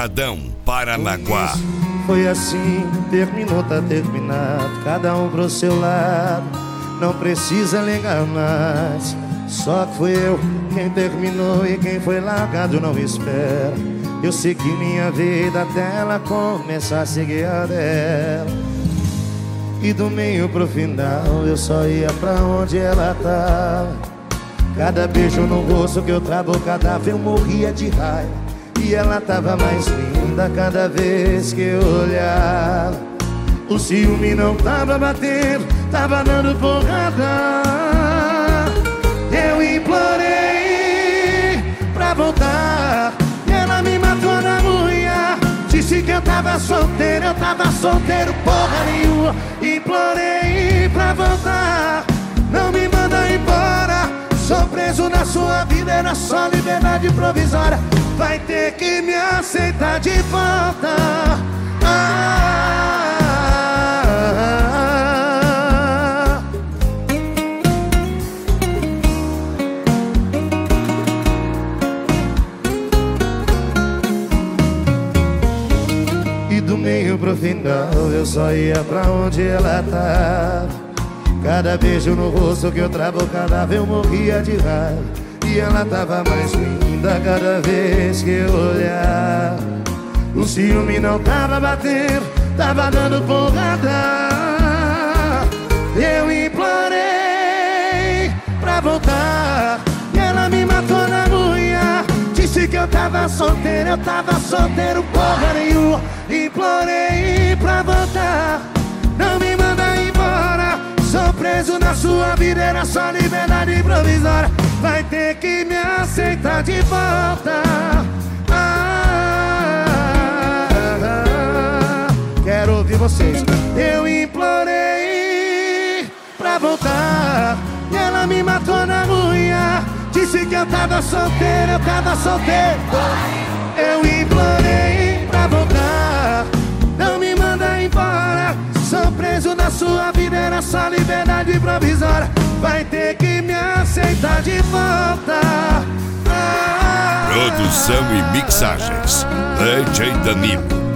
Atacadão, Paranaguá. Foi assim, terminou, tá terminado. Cada um pro seu lado, não precisa ligar mais. Só que fui eu quem terminou e quem foi largado não espera. Eu segui minha vida até ela começar a seguir a dela. E do meio pro final eu só ia pra onde ela tava. Cada beijo no rosto que eu travo, cada vez eu morria de raiva. E ela tava mais linda cada vez que eu olhava. O ciúme não tava batendo, tava dando porrada. Eu implorei pra voltar e ela me matou na unha. Disse que eu tava solteiro porra nenhuma. Implorei pra voltar, não me manda embora. Sou preso na sua vida, era só liberdade provisória. Vai ter que me aceitar de volta. E do meio pro final eu só ia pra onde ela tava. Cada beijo no rosto que eu travo, cada vez eu morria de raiva. E ela tava mais linda cada vez que eu olhava. O ciúme não tava batendo, tava dando porrada. Eu implorei pra voltar e ela me matou na unha. Disse que eu tava solteiro porra nenhuma. Implorei pra voltar, não me manda embora. Sou preso na sua vida, era só liberdade provisória. Vai ter que me aceitar de volta. Quero ouvir vocês. Eu implorei pra voltar e ela me matou na unha. Disse que eu tava solteiro Eu implorei pra voltar, não me manda embora. Sou preso na sua vida, era só liberdade provisória. Vai ter que me aceitar de volta. Produção e mixagens DJ Danilo.